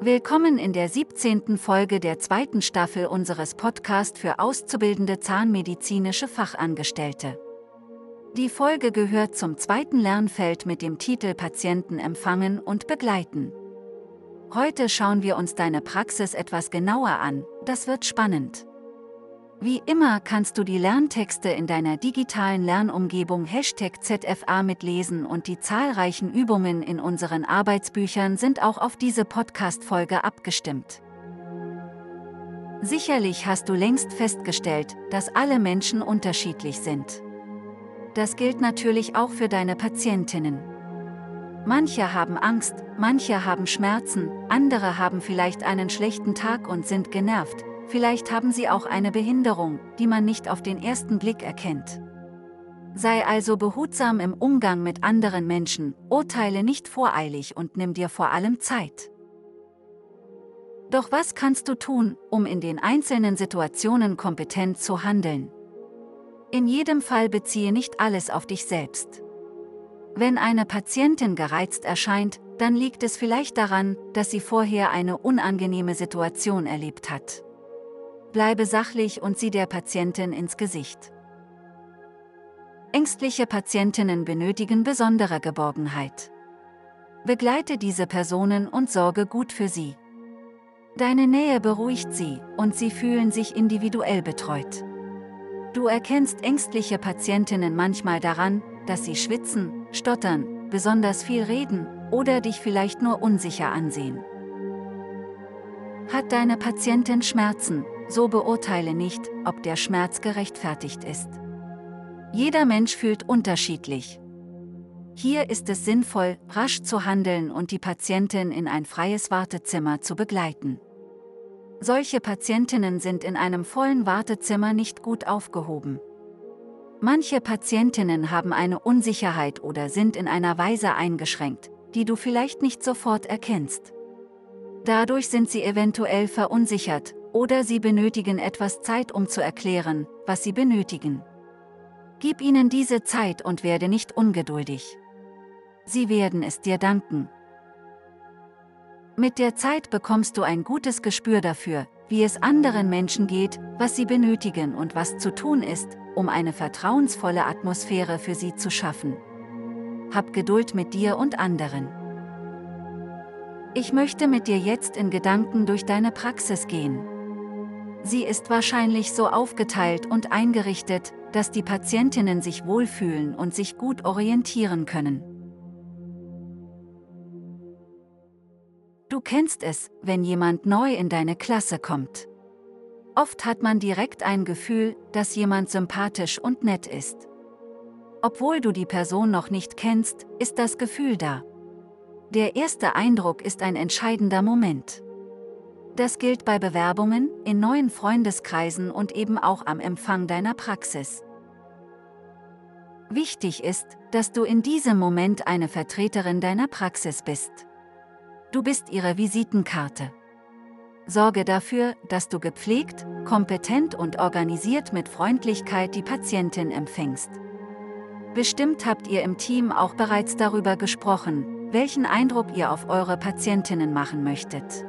Willkommen in der 17. Folge der 2. Staffel unseres Podcasts für auszubildende zahnmedizinische Fachangestellte. Die Folge gehört zum 2. Lernfeld mit dem Titel Patienten empfangen und begleiten. Heute schauen wir uns deine Praxis etwas genauer an, das wird spannend. Wie immer kannst du die Lerntexte in deiner digitalen Lernumgebung #ZFA mitlesen und die zahlreichen Übungen in unseren Arbeitsbüchern sind auch auf diese Podcast-Folge abgestimmt. Sicherlich hast du längst festgestellt, dass alle Menschen unterschiedlich sind. Das gilt natürlich auch für deine Patientinnen. Manche haben Angst, manche haben Schmerzen, andere haben vielleicht einen schlechten Tag und sind genervt. Vielleicht haben sie auch eine Behinderung, die man nicht auf den ersten Blick erkennt. Sei also behutsam im Umgang mit anderen Menschen, urteile nicht voreilig und nimm dir vor allem Zeit. Doch was kannst du tun, um in den einzelnen Situationen kompetent zu handeln? In jedem Fall beziehe nicht alles auf dich selbst. Wenn eine Patientin gereizt erscheint, dann liegt es vielleicht daran, dass sie vorher eine unangenehme Situation erlebt hat. Bleibe sachlich und sieh der Patientin ins Gesicht. Ängstliche Patientinnen benötigen besondere Geborgenheit. Begleite diese Personen und sorge gut für sie. Deine Nähe beruhigt sie und sie fühlen sich individuell betreut. Du erkennst ängstliche Patientinnen manchmal daran, dass sie schwitzen, stottern, besonders viel reden oder dich vielleicht nur unsicher ansehen. Hat deine Patientin Schmerzen? So beurteile nicht, ob der Schmerz gerechtfertigt ist. Jeder Mensch fühlt unterschiedlich. Hier ist es sinnvoll, rasch zu handeln und die Patientin in ein freies Wartezimmer zu begleiten. Solche Patientinnen sind in einem vollen Wartezimmer nicht gut aufgehoben. Manche Patientinnen haben eine Unsicherheit oder sind in einer Weise eingeschränkt, die du vielleicht nicht sofort erkennst. Dadurch sind sie eventuell verunsichert, oder sie benötigen etwas Zeit, um zu erklären, was sie benötigen. Gib ihnen diese Zeit und werde nicht ungeduldig. Sie werden es dir danken. Mit der Zeit bekommst du ein gutes Gespür dafür, wie es anderen Menschen geht, was sie benötigen und was zu tun ist, um eine vertrauensvolle Atmosphäre für sie zu schaffen. Hab Geduld mit dir und anderen. Ich möchte mit dir jetzt in Gedanken durch deine Praxis gehen. Sie ist wahrscheinlich so aufgeteilt und eingerichtet, dass die Patientinnen sich wohlfühlen und sich gut orientieren können. Du kennst es, wenn jemand neu in deine Klasse kommt. Oft hat man direkt ein Gefühl, dass jemand sympathisch und nett ist. Obwohl du die Person noch nicht kennst, ist das Gefühl da. Der erste Eindruck ist ein entscheidender Moment. Das gilt bei Bewerbungen, in neuen Freundeskreisen und eben auch am Empfang deiner Praxis. Wichtig ist, dass du in diesem Moment eine Vertreterin deiner Praxis bist. Du bist ihre Visitenkarte. Sorge dafür, dass du gepflegt, kompetent und organisiert mit Freundlichkeit die Patientin empfängst. Bestimmt habt ihr im Team auch bereits darüber gesprochen, welchen Eindruck ihr auf eure Patientinnen machen möchtet.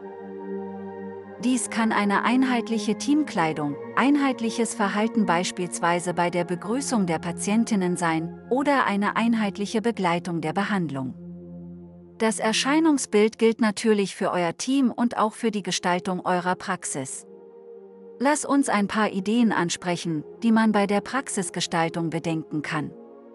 Dies kann eine einheitliche Teamkleidung, einheitliches Verhalten beispielsweise bei der Begrüßung der Patientinnen sein oder eine einheitliche Begleitung der Behandlung. Das Erscheinungsbild gilt natürlich für euer Team und auch für die Gestaltung eurer Praxis. Lass uns ein paar Ideen ansprechen, die man bei der Praxisgestaltung bedenken kann.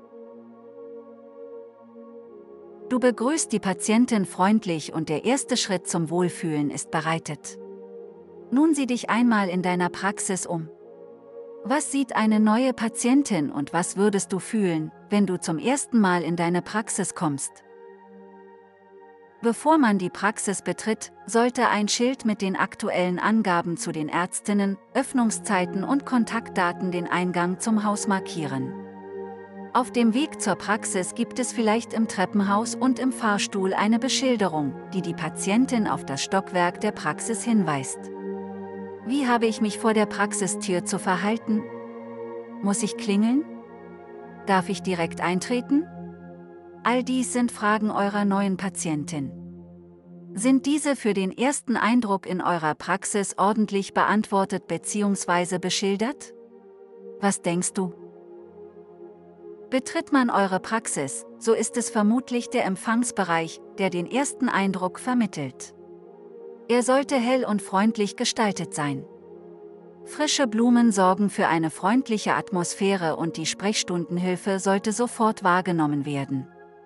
Du begrüßt die Patientin freundlich und der erste Schritt zum Wohlfühlen ist bereitet. Nun sieh dich einmal in deiner Praxis um. Was sieht eine neue Patientin und was würdest du fühlen, wenn du zum ersten Mal in deine Praxis kommst? Bevor man die Praxis betritt, sollte ein Schild mit den aktuellen Angaben zu den Ärztinnen, Öffnungszeiten und Kontaktdaten den Eingang zum Haus markieren. Auf dem Weg zur Praxis gibt es vielleicht im Treppenhaus und im Fahrstuhl eine Beschilderung, die die Patientin auf das Stockwerk der Praxis hinweist. Wie habe ich mich vor der Praxistür zu verhalten? Muss ich klingeln? Darf ich direkt eintreten? All dies sind Fragen eurer neuen Patientin. Sind diese für den ersten Eindruck in eurer Praxis ordentlich beantwortet bzw. beschildert? Was denkst du? Betritt man eure Praxis, so ist es vermutlich der Empfangsbereich, der den ersten Eindruck vermittelt. Er sollte hell und freundlich gestaltet sein. Frische Blumen sorgen für eine freundliche Atmosphäre und die Sprechstundenhilfe sollte sofort wahrgenommen werden.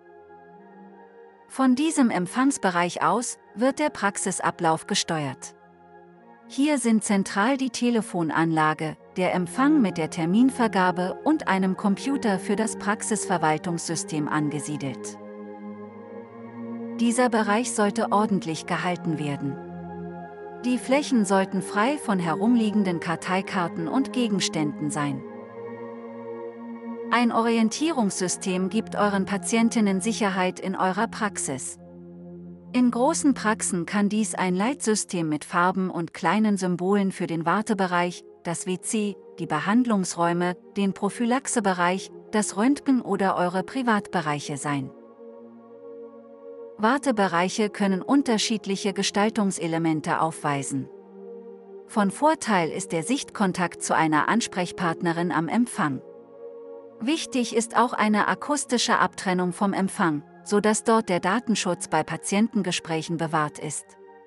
Von diesem Empfangsbereich aus wird der Praxisablauf gesteuert. Hier sind zentral die Telefonanlage, der Empfang mit der Terminvergabe und einem Computer für das Praxisverwaltungssystem angesiedelt. Dieser Bereich sollte ordentlich gehalten werden. Die Flächen sollten frei von herumliegenden Karteikarten und Gegenständen sein. Ein Orientierungssystem gibt euren Patientinnen Sicherheit in eurer Praxis. In großen Praxen kann dies ein Leitsystem mit Farben und kleinen Symbolen für den Wartebereich, das WC, die Behandlungsräume, den Prophylaxebereich, das Röntgen oder eure Privatbereiche sein. Wartebereiche können unterschiedliche Gestaltungselemente aufweisen. Von Vorteil ist der Sichtkontakt zu einer Ansprechpartnerin am Empfang. Wichtig ist auch eine akustische Abtrennung vom Empfang, sodass dort der Datenschutz bei Patientengesprächen bewahrt ist.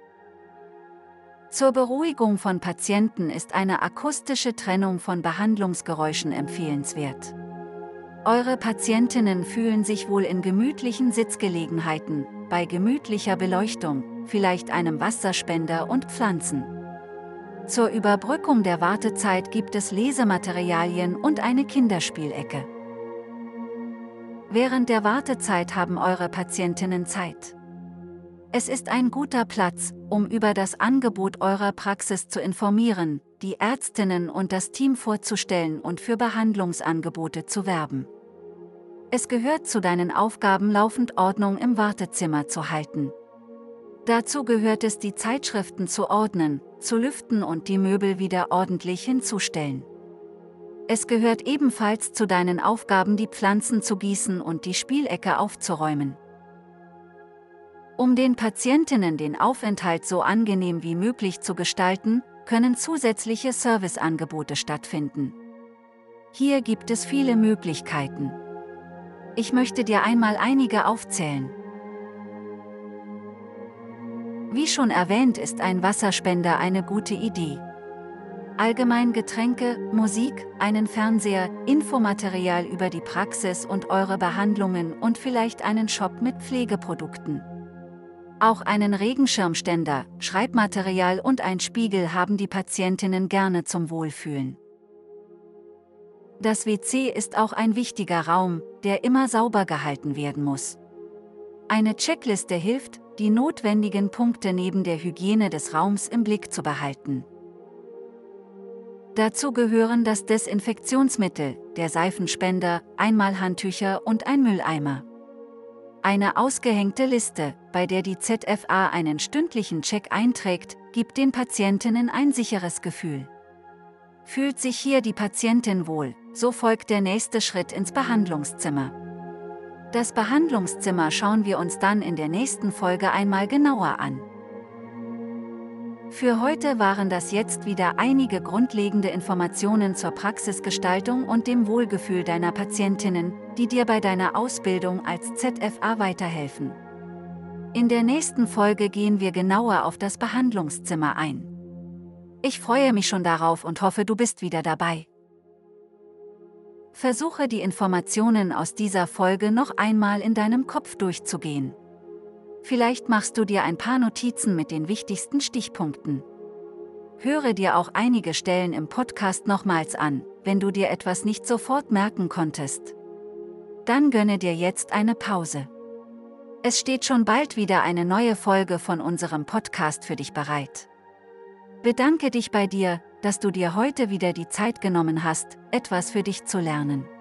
Zur Beruhigung von Patienten ist eine akustische Trennung von Behandlungsgeräuschen empfehlenswert. Eure Patientinnen fühlen sich wohl in gemütlichen Sitzgelegenheiten, bei gemütlicher Beleuchtung, vielleicht einem Wasserspender und Pflanzen. Zur Überbrückung der Wartezeit gibt es Lesematerialien und eine Kinderspielecke. Während der Wartezeit haben eure Patientinnen Zeit. Es ist ein guter Platz, um über das Angebot eurer Praxis zu informieren, die Ärztinnen und das Team vorzustellen und für Behandlungsangebote zu werben. Es gehört zu deinen Aufgaben, laufend Ordnung im Wartezimmer zu halten. Dazu gehört es, die Zeitschriften zu ordnen, zu lüften und die Möbel wieder ordentlich hinzustellen. Es gehört ebenfalls zu deinen Aufgaben, die Pflanzen zu gießen und die Spielecke aufzuräumen. Um den Patientinnen den Aufenthalt so angenehm wie möglich zu gestalten, können zusätzliche Serviceangebote stattfinden. Hier gibt es viele Möglichkeiten. Ich möchte dir einmal einige aufzählen. Wie schon erwähnt, ist ein Wasserspender eine gute Idee. Allgemein Getränke, Musik, einen Fernseher, Infomaterial über die Praxis und eure Behandlungen und vielleicht einen Shop mit Pflegeprodukten. Auch einen Regenschirmständer, Schreibmaterial und ein Spiegel haben die Patientinnen gerne zum Wohlfühlen. Das WC ist auch ein wichtiger Raum, der immer sauber gehalten werden muss. Eine Checkliste hilft, die notwendigen Punkte neben der Hygiene des Raums im Blick zu behalten. Dazu gehören das Desinfektionsmittel, der Seifenspender, Einmalhandtücher und ein Mülleimer. Eine ausgehängte Liste, bei der die ZFA einen stündlichen Check einträgt, gibt den Patientinnen ein sicheres Gefühl. Fühlt sich hier die Patientin wohl, so folgt der nächste Schritt ins Behandlungszimmer. Das Behandlungszimmer schauen wir uns dann in der nächsten Folge einmal genauer an. Für heute waren das jetzt wieder einige grundlegende Informationen zur Praxisgestaltung und dem Wohlgefühl deiner Patientinnen, die dir bei deiner Ausbildung als ZFA weiterhelfen. In der nächsten Folge gehen wir genauer auf das Behandlungszimmer ein. Ich freue mich schon darauf und hoffe, du bist wieder dabei. Versuche die Informationen aus dieser Folge noch einmal in deinem Kopf durchzugehen. Vielleicht machst du dir ein paar Notizen mit den wichtigsten Stichpunkten. Höre dir auch einige Stellen im Podcast nochmals an, wenn du dir etwas nicht sofort merken konntest. Dann gönne dir jetzt eine Pause. Es steht schon bald wieder eine neue Folge von unserem Podcast für dich bereit. Bedanke dich bei dir, dass du dir heute wieder die Zeit genommen hast, etwas für dich zu lernen.